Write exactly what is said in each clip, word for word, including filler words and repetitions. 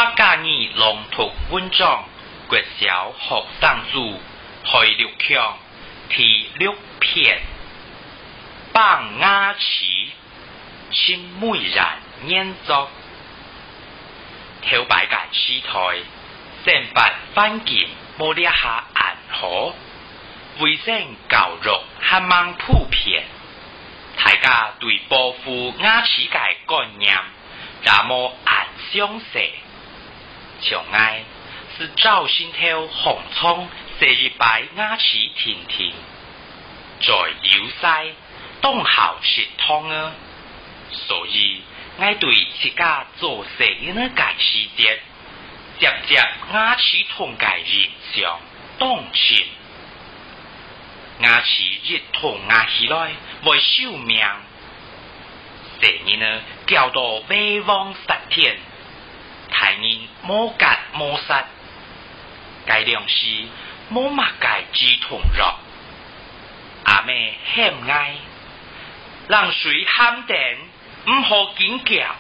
客家语朗读文章，国小學生組去六強第六篇，放雅詞，親妹人演作，頭擺間詩台，成八番劍冇列下暗河，為聲教育還蠻普遍，大家對保護雅詞嘅觀念也冇暗相似。像愛是照心頭紅蔥寫一擺雅詞聽聽，在有西東校食湯啊，所以愛對自家做事呢個時節，接接雅詞同個人像當前，雅詞一同雅起來為壽命，這呢呢叫做威望實天。大人冇格冇實，該兩事冇乜該志同樂，阿妹嫌愛，人水喊定唔好緊叫，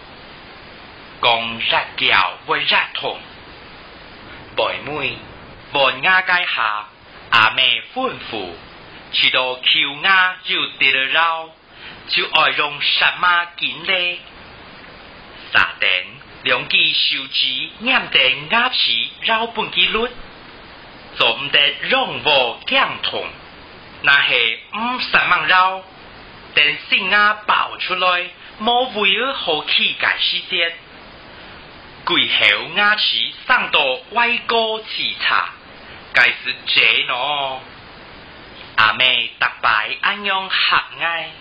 講熱叫為熱痛，妹妹半雅街下，阿妹吩咐，直到橋雅就跌了繞，就愛用什麼緊嘞，沙定。兩記手指念定雅詞繞半記律，做唔得讓我驚痛，那係唔什麼繞，等聲雅爆出來，冇為而好氣解時節，鬼後雅詞上到歪歌詞茶，該是這喏，阿妹特擺安樣合愛。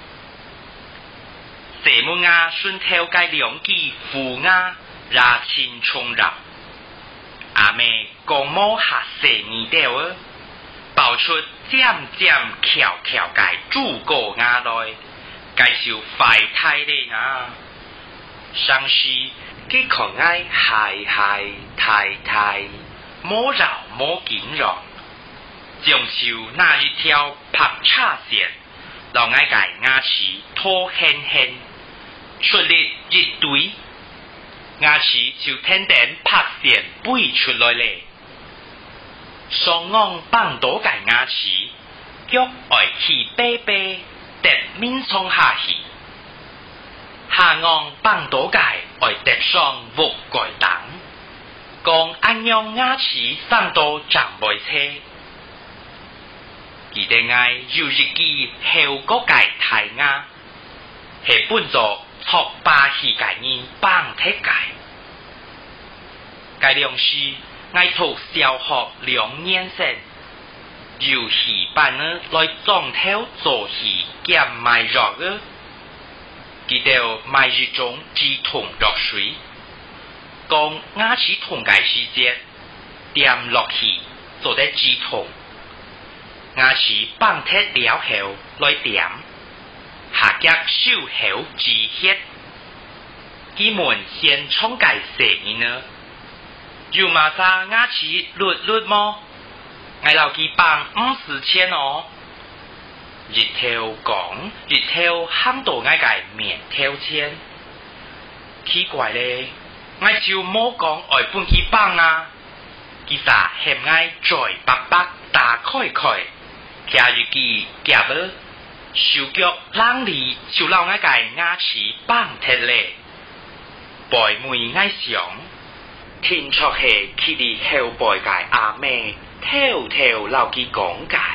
這門雅順頭該兩記副雅拉親衝入，阿妹講冇下四二掉啊，爆出漸漸悄悄該諸個雅來，介紹快太嘞啊！上時佢狂愛嗨嗨太太，冇繞冇緊讓，將手那一條拍叉線，讓愛該雅詞拖輕輕。出力一堆，雅詞就天頂拍線飛出來咧。上岸放倒個雅詞，腳愛起白白，得面衝下去；下岸放倒個愛得上木蓋檔，講安樣雅詞上到站袂車。記得愛有一記後個個大雅，係本作。學巴戲個人幫體界，個兩是愛讀小學兩年生，由戲班呢來裝頭做戲兼賣肉嘅，記得賣一種志同落水，講雅詞同個時節，點落去做得志同，雅詞幫體了後來點。下腳手後之歇，佢們先衝介四年呢，有馬沙雅詞律律麼？我老佢幫五十千哦，日頭講日頭喊到我個面頭錢，奇怪咧，我就冇講愛本佢幫啊，其實嫌我再白白打開開，加一記夾了。手腳冷里就老我個雅詞幫踢咧，背妹愛想，聽出係佢哋後輩個阿妹，偷偷老佢講解，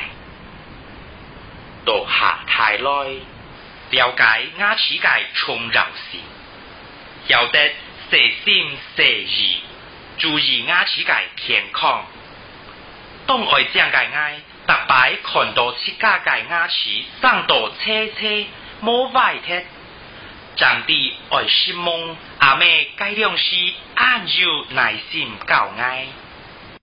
讀下太耐，了解雅詞個重要性，曉得細心細意，注意雅詞個健康，當愛將個愛。特擺看到自家個雅詞上到車車冇壞踢，真啲愛心夢阿妹該兩是按照耐心教愛。